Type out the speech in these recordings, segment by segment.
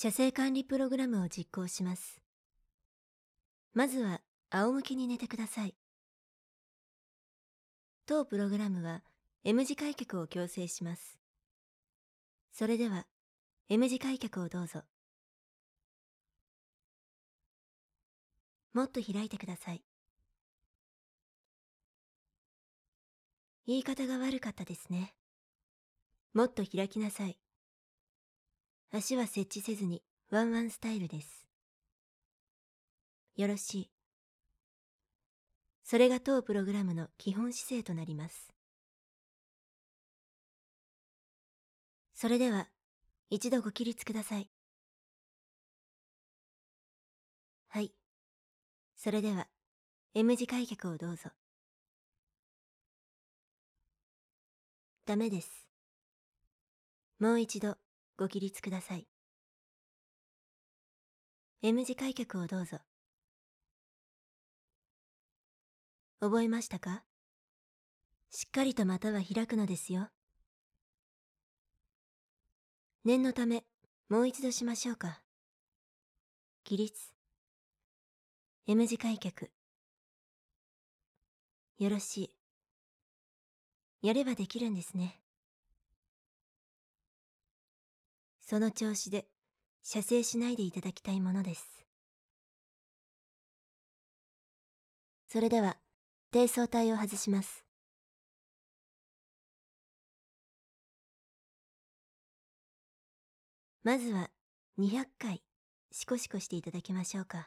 射精管理プログラムを実行します。まずは仰向けに寝てください。当プログラムは M 字開脚を矯正します。それでは M 字開脚をどうぞ。もっと開いてください。言い方が悪かったですね。もっと開きなさい。足は設置せずにワンワンスタイルです。よろしい。それが当プログラムの基本姿勢となります。それでは一度ご起立ください。はい。それでは M 字開脚をどうぞ。ダメです。もう一度ご起立ください。M 字開脚をどうぞ。覚えましたか？しっかりと股は開くのですよ。念のためもう一度しましょうか。起立。M 字開脚。よろしい。やればできるんですね。その調子で射精しないでいただきたいものです。それでは低層体を外します。まずは200回シコシコしていただきましょうか。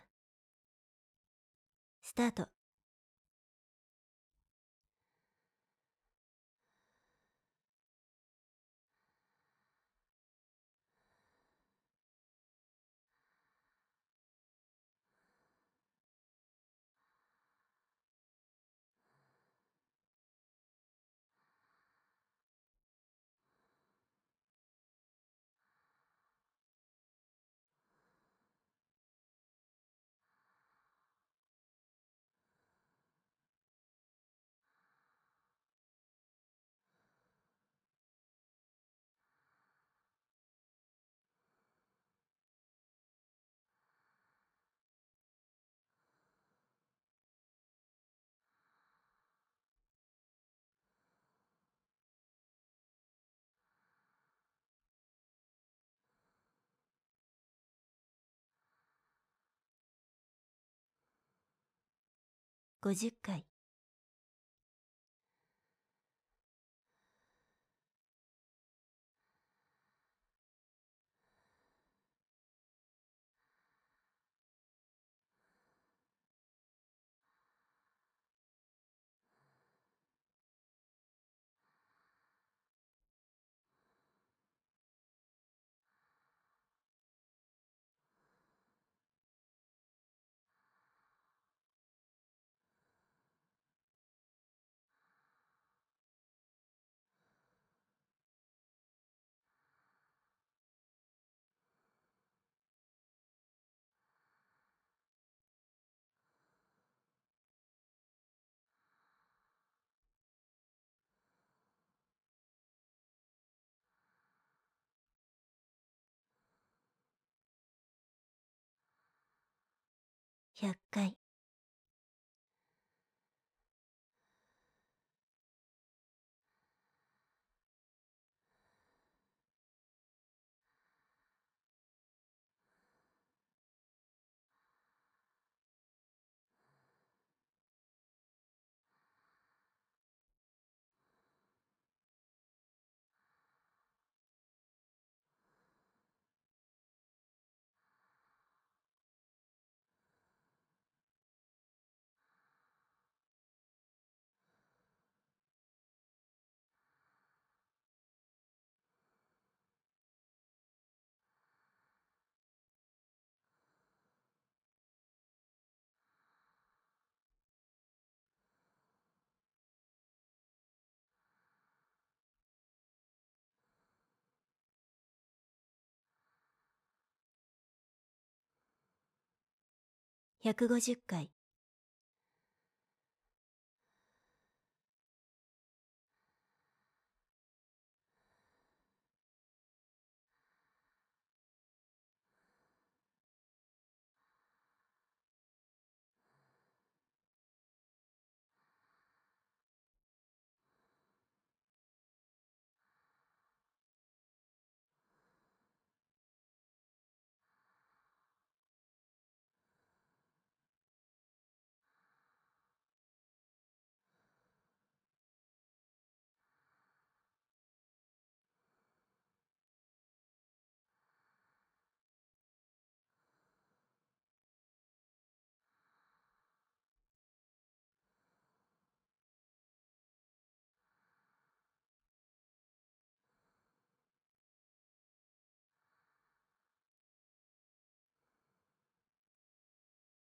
スタート。50回。100回。150回。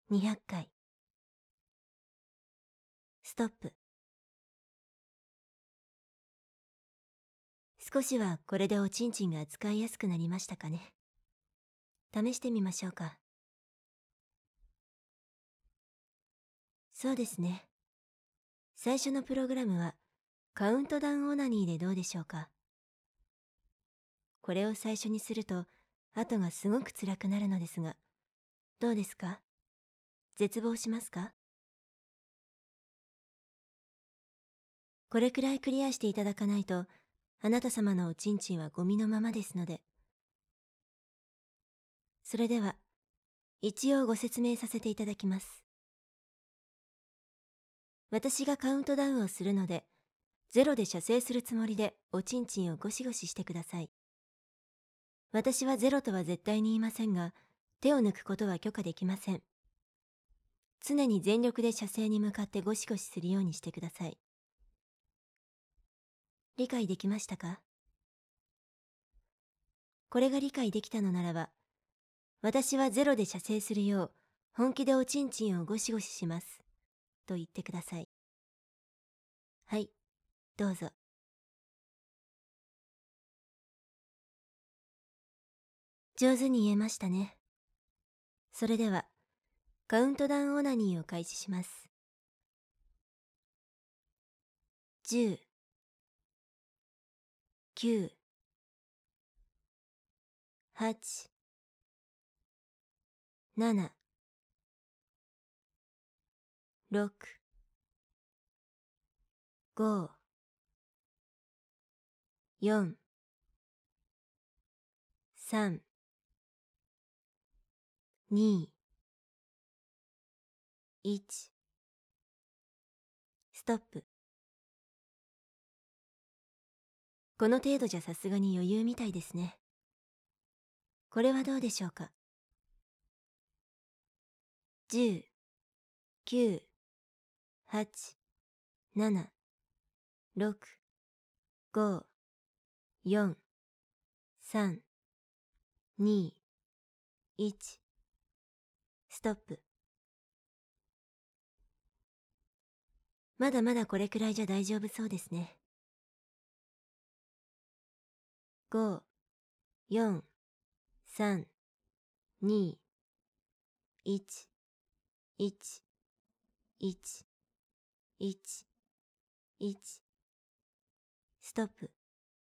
200回。ストップ。少しはこれでおちんちんが使いやすくなりましたかね。試してみましょうか。そうですね。最初のプログラムはカウントダウンオナニーでどうでしょうか。これを最初にすると後がすごく辛くなるのですが、どうですか？絶望しますか？これくらいクリアしていただかないと、あなた様のおちんちんはゴミのままですので。それでは、一応ご説明させていただきます。私がカウントダウンをするので、0で射精するつもりでおちんちんをゴシゴシしてください。私は0とは絶対に言いませんが、手を抜くことは許可できません。常に全力で射精に向かってゴシゴシするようにしてください。理解できましたか？これが理解できたのならば、私は0で射精するよう本気でおちんちんをゴシゴシします。と言ってください。はい、どうぞ。上手に言えましたね。それでは、カウントダウンオナニーを開始します。10、9、8、7、6、5、4、3、2、1、ストップ。この程度じゃさすがに余裕みたいですね。これはどうでしょうか。10、9、8、7、6、5、4、3、2、1、ストップ。まだまだこれくらいじゃ大丈夫そうですね。5、4、3、2、1、1、1、1、1、ストップ。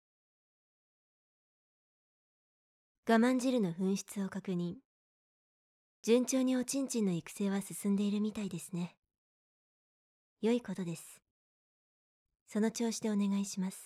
我慢汁の噴出を確認。順調におちんちんの育成は進んでいるみたいですね。良いことです。その調子でお願いします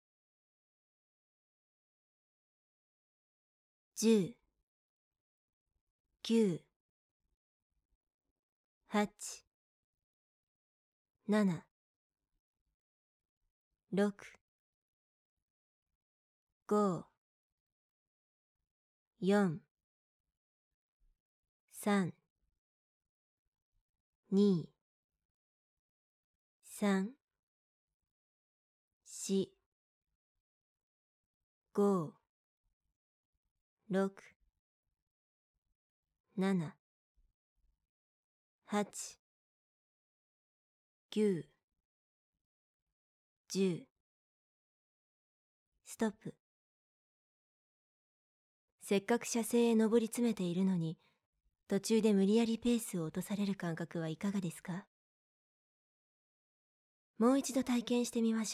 。10、9、8、7、6、5、4、3、2、3、4、5、6、7、8、9、10、ストップ。せっかく射精へ上り詰めているのに、途中で無理やりペースを落とされる感覚はいかがですか？もう一度体験してみま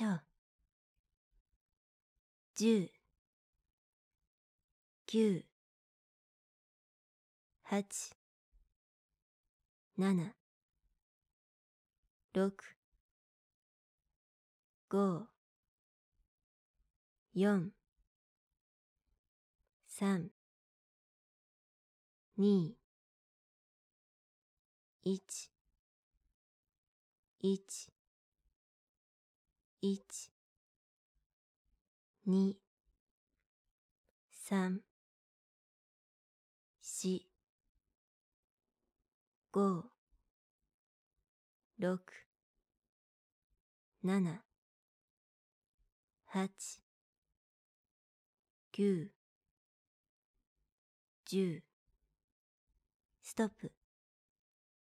しょう。10、9、8、7、6、5、4、3、2、1、1、1、2、3、4、5、6、7、8、9、10、ストップ。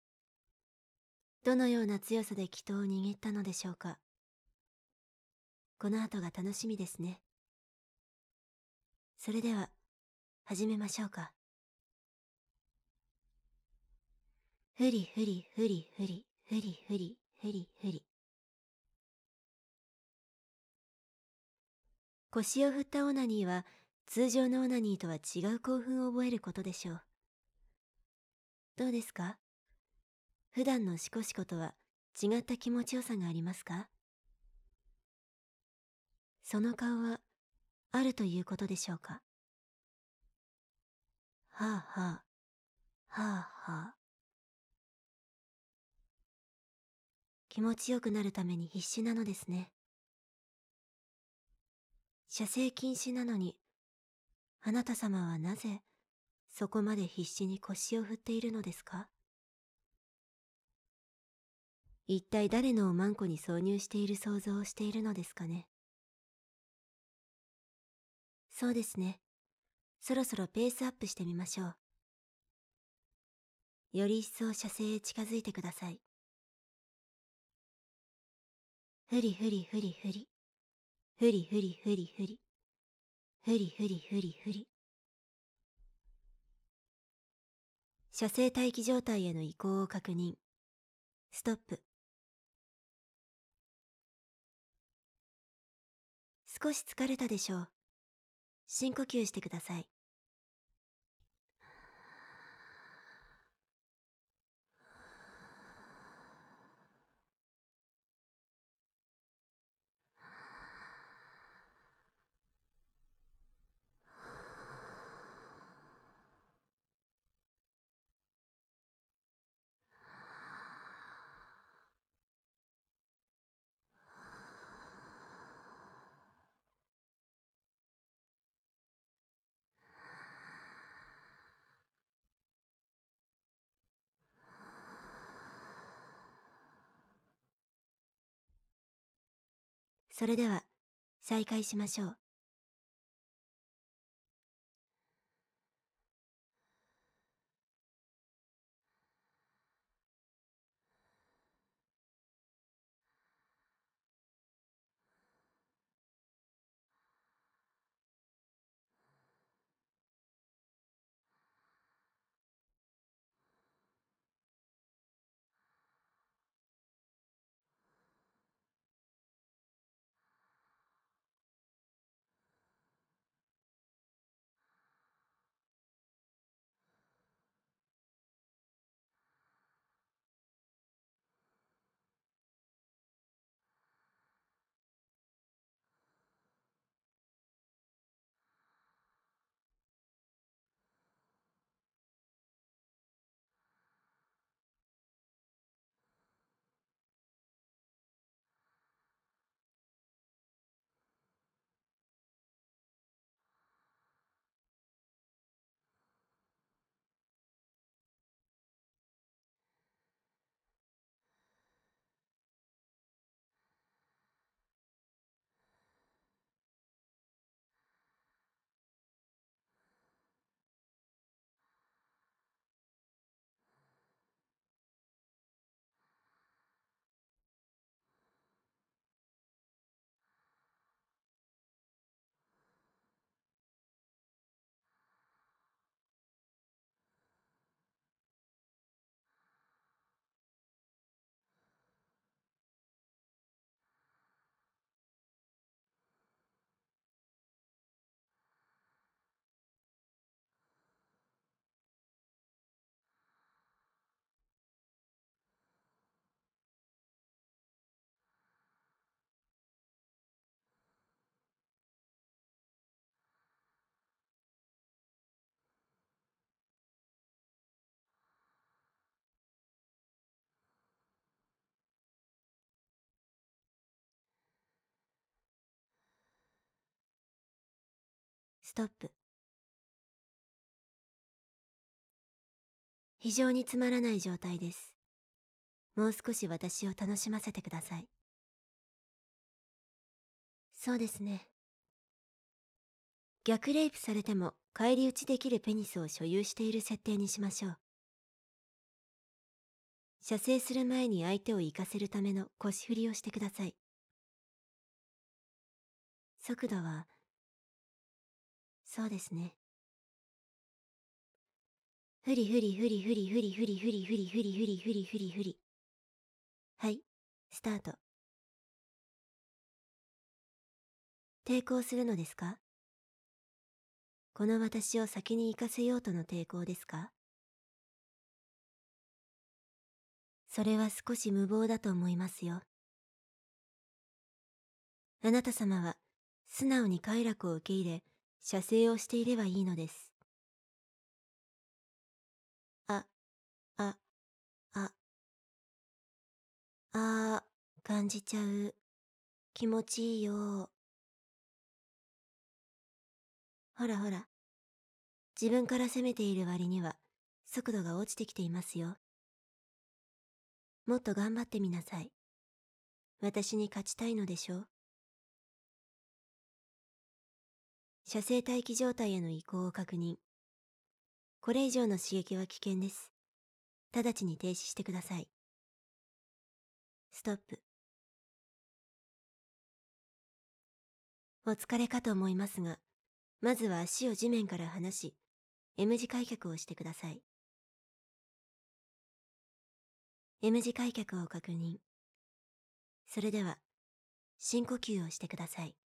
どのような強さで祈祷を握ったのでしょうか。この後が楽しみですね。それでは始めましょうか。ふりふりふりふりふりふりふりふり。腰を振ったオナニーは通常のオナニーとは違う興奮を覚えることでしょう。どうですか？普段のシコシコとは違った気持ちよさがありますか？その顔はあるということでしょうか。はあはあ、はあはあ。気持ちよくなるために必死なのですね。射精禁止なのに、あなた様はなぜそこまで必死に腰を振っているのですか？一体誰のおまんこに挿入している想像をしているのですかね。そうですね。そろそろペースアップしてみましょう。より一層射精へ近づいてください。ふりふりふりふり。ふりふりふりふり。ふりふりふりふり。射精待機状態への移行を確認。ストップ。少し疲れたでしょう。深呼吸してください。それでは再開しましょう。ストップ。非常につまらない状態です。もう少し私を楽しませてください。そうですね。逆レイプされても返り討ちできるペニスを所有している設定にしましょう。 射精する前に相手を行かせるための腰振りをしてください。速度は、そうですね。ふりふりふりふりふりふりふりふりふりふりふりふりふり。はい、スタート。抵抗するのですか？この私を先に行かせようとの抵抗ですか？それは少し無謀だと思いますよ。あなた様は素直に快楽を受け入れ、射精をしていればいいのです。あ、あ、あ、感じちゃう。気持ちいいよ。ほらほら、自分から攻めている割には速度が落ちてきていますよ。もっと頑張ってみなさい。私に勝ちたいのでしょう。射精待機状態への移行を確認。これ以上の刺激は危険です。直ちに停止してください。ストップ。お疲れかと思いますが、まずは足を地面から離し、M 字開脚をしてください。M 字開脚を確認。それでは、深呼吸をしてください。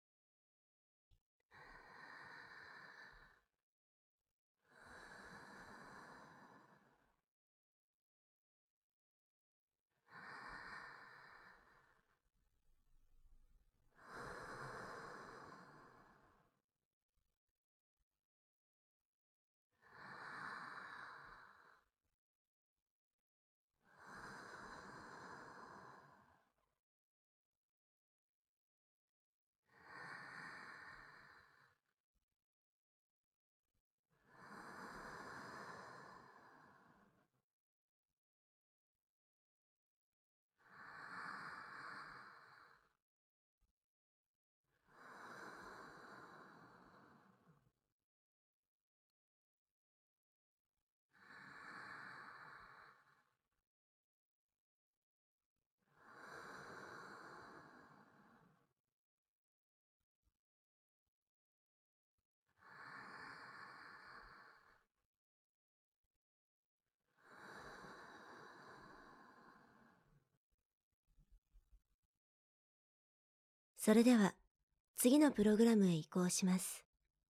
それでは、次のプログラムへ移行します。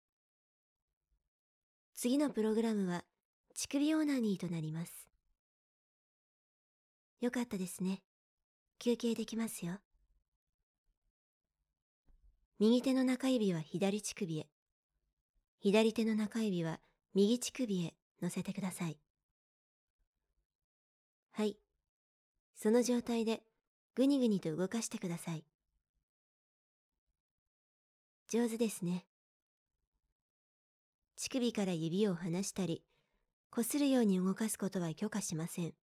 次のプログラムは、乳首オーナニーとなります。よかったですね。休憩できますよ。右手の中指は左乳首へ、左手の中指は右乳首へ乗せてください。はい。その状態でぐにぐにと動かしてください。上手ですね。乳首から指を離したり、こするように動かすことは許可しません。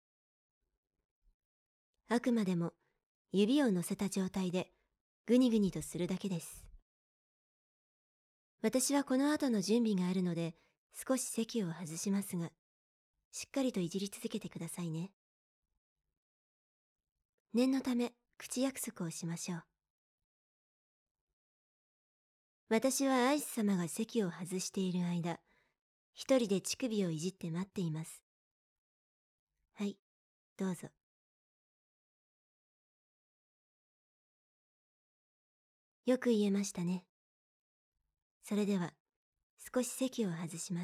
あくまでも指を乗せた状態でぐにぐにとするだけです。私はこの後の準備があるので少し席を外しますが、しっかりといじり続けてくださいね。念のため口約束をしましょう。私はアイス様が席を外している間、一人で乳首をいじって待っています。はい、どうぞ。よく言えましたね。それでは、少し席を外します。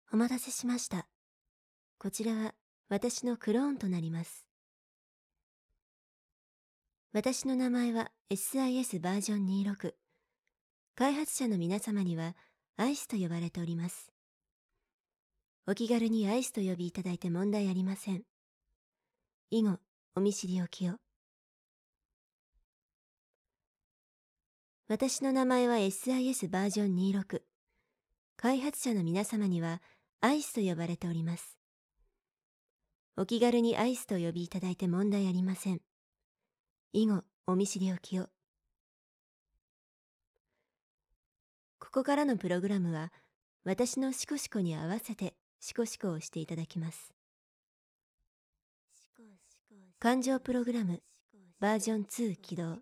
お待たせしました。こちらは私のクローンとなります。私の名前は SIS バージョン26。開発者の皆様にはアイスと呼ばれております。お気軽にアイスと呼びいただいて問題ありません。以後、お見知りおきを。私の名前は SIS バージョン26。開発者の皆様にはアイスと呼ばれております。お気軽にアイスと呼びいただいて問題ありません。以後、お見知りおきを。ここからのプログラムは、私のシコシコに合わせてシコシコをしていただきます。感情プログラムバージョン2起動。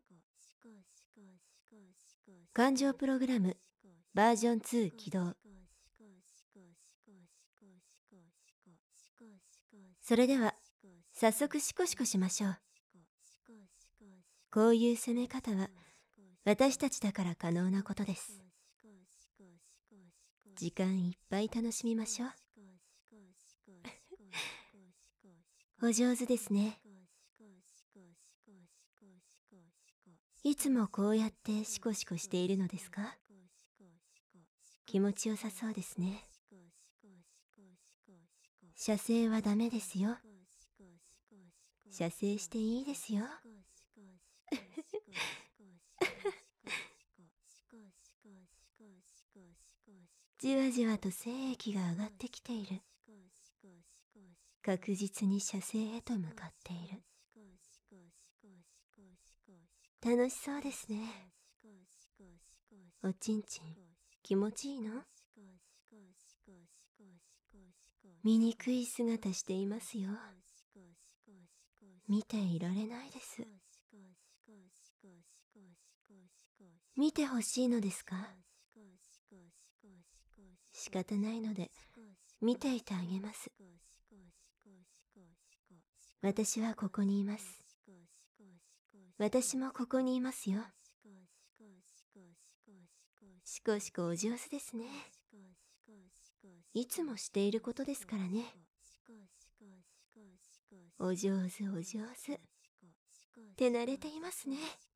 感情プログラムバージョン2起動。それでは早速シコシコしましょう。こういう攻め方は私たちだから可能なことです。時間いっぱい楽しみましょう。お上手ですね。いつもこうやってシコシコしているのですか？気持ちよさそうですね。射精はダメですよ。射精していいですよ。じわじわと精液が上がってきている。確実に射精へと向かっている。楽しそうですね。おちんちん気持ちいいの？醜い姿していますよ。見ていられないです。見てほしいのですか？仕方ないので見ていてあげます。私はここにいます。私もここにいますよ。シコシコお上手ですね。いつもしていることですからね。お上手お上手。手慣れていますね。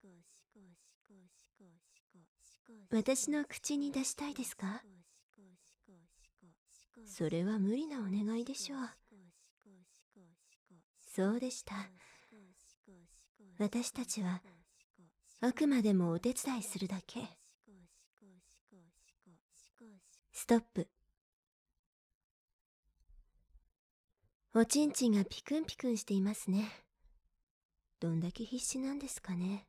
私の口に出したいですか？それは無理なお願いでしょう。そうでした。私たちはあくまでもお手伝いするだけ。ストップ。おちんちんがピクンピクンしていますね。どんだけ必死なんですかね。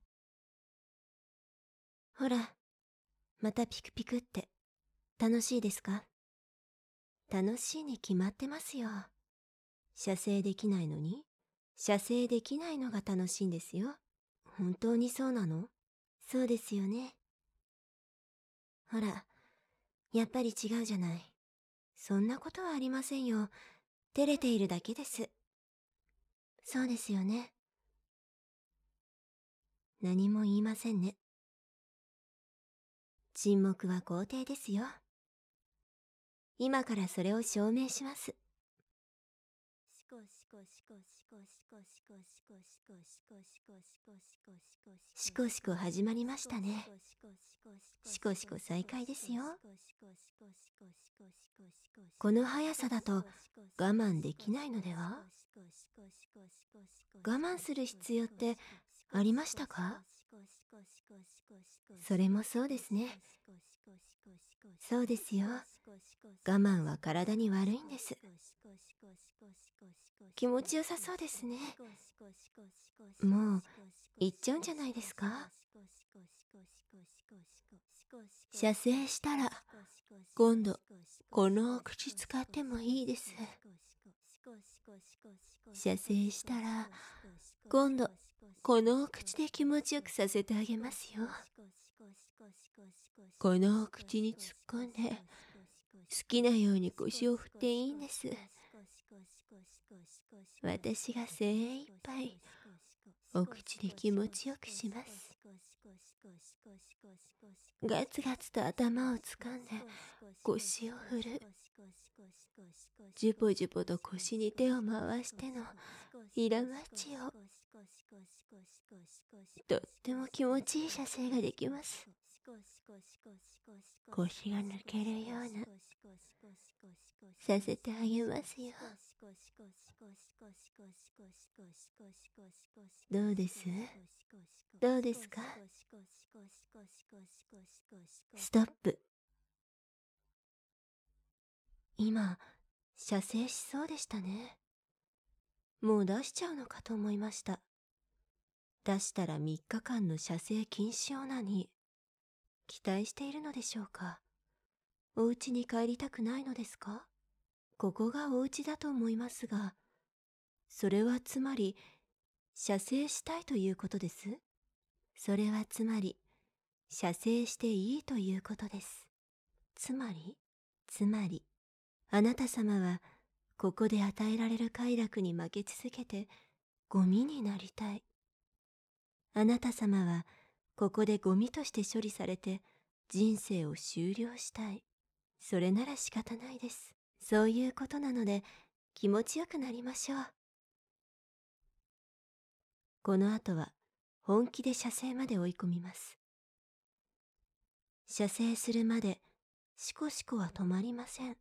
ほら、またピクピクって。楽しいですか？楽しいに決まってますよ。射精できないのに、射精できないのが楽しいんですよ。本当にそうなの？そうですよね。ほら、やっぱり違うじゃない。そんなことはありませんよ。照れているだけです。そうですよね。何も言いませんね。沈黙は肯定ですよ。今からそれを証明します。シコシコ始まりましたね。シコシコ再開ですよ。この速さだと我慢できないのでは？我慢する必要ってありましたか？それもそうですね。そうですよ。我慢は体に悪いんです。気持ちよさそうですね。もう行っちゃうんじゃないですか？射精したら今度このお口使ってもいいです。射精したら今度このお口で気持ちよくさせてあげますよ。このお口に突っ込んで好きなように腰を振っていいんです。私が精一杯お口で気持ちよくします。ガツガツと頭を掴んで腰を振る。 ジュポジュポと腰に手を回してのイラマチをとっても気持ちいい射精ができます。腰が抜けるようなさせてあげますよ。どうです？どうですか？ストップ。今射精しそうでしたね。もう出しちゃうのかと思いました。出したら3日間の射精禁止オナニー。期待しているのでしょうか？お家に帰りたくないのですか？ここがお家だと思いますが、それはつまり射精したいということです。それはつまり射精していいということです。つまりあなた様はここで与えられる快楽に負け続けてゴミになりたい。あなた様はここでゴミとして処理されて人生を終了したい。それなら仕方ないです。そういうことなので気持ちよくなりましょう。この後は本気で射精まで追い込みます。射精するまでシコシコは止まりません。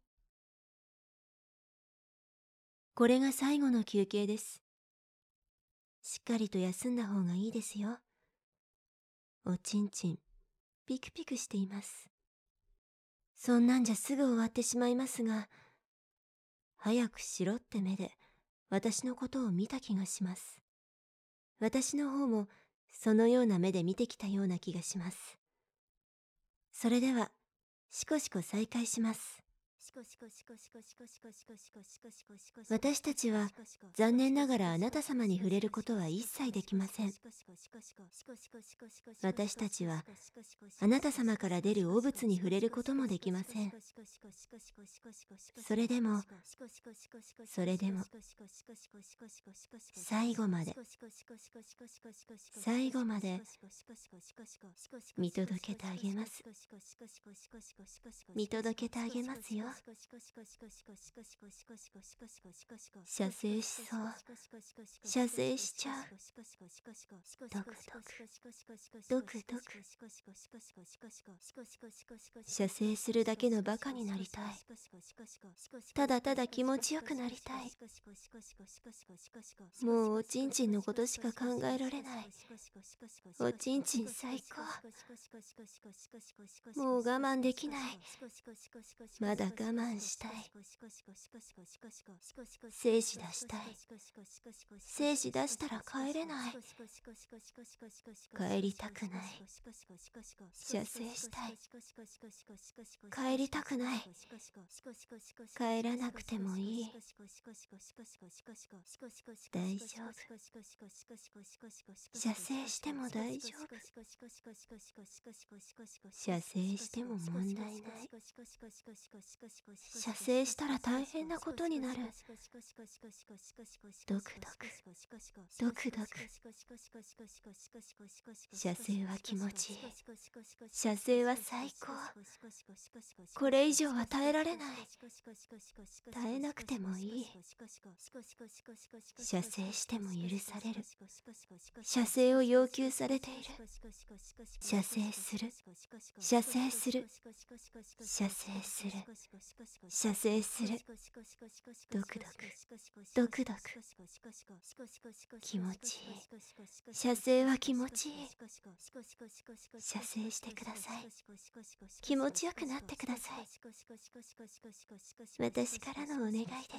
これが最後の休憩です。しっかりと休んだ方がいいですよ。おちんちんピクピクしています。そんなんじゃすぐ終わってしまいますが、早くしろって目で私のことを見た気がします。私の方もそのような目で見てきたような気がします。それではシコシコ再開します。私たちは残念ながらあなた様に触れることは一切できません。私たちはあなた様から出る汚物に触れることもできません。それでも最後まで見届けてあげます。見届けてあげますよ。射精しそう。射精しちゃう。ドクドク射精するだけのバカになりたい。ただただ気持ちよくなりたい。もうおちんちんのことしか考えられない。おちんちん最高。もう我慢できない。まだ我慢したい。精子出したい。精子出したら帰れない。帰りたくない。射精したい。帰りたくない。帰らなくてもいい。大丈夫。射精しても大丈夫。射精しても問題ない。射精したら大変なことになる。ドクドク射精は気持ちいい。射精は最高。これ以上は耐えられない。耐えなくてもいい。射精しても許される。射精を要求されている。射精する。射精する。射精する。射精する。ドクドク気持ちいい。射精は気持ちいい。射精してください。気持ちよくなってください。私からのお願いです。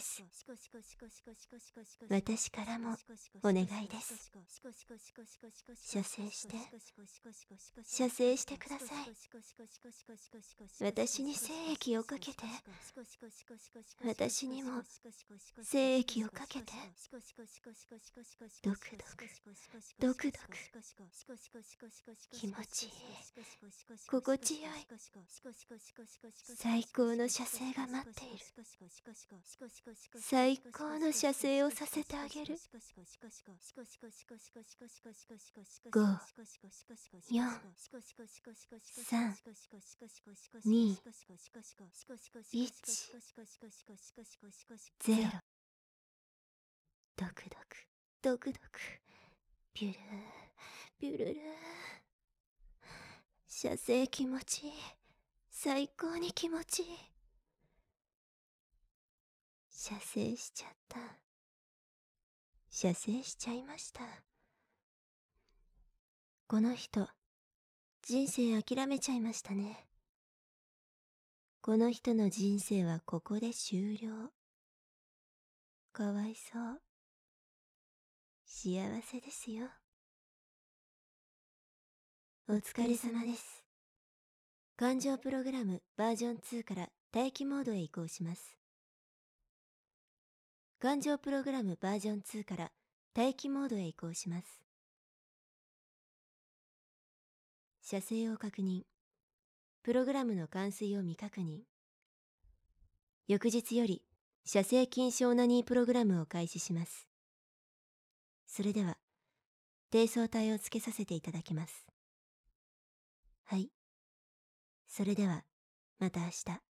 私からもお願いです。射精して。射精してください。私に精液をかけて。私にも精液をかけて。ドクドク気持ちいい。心地よい。最高の射精が待っている。最高の射精をさせてあげる。5、4、3、2、 0。ドクドクドクドク、ビュルービュルルー。射精気持ちいい。最高に気持ちいい。射精しちゃった。射精しちゃいました。この人、人生諦めちゃいましたね。この人の人生はここで終了。かわいそう。幸せですよ。お疲れ様です。感情プログラムバージョン2から待機モードへ移行します。感情プログラムバージョン2から待機モードへ移行します。射精を確認。プログラムの完遂を未確認。翌日より射精禁止オナニープログラムを開始します。それでは、低層体をつけさせていただきます。はい。それでは、また明日。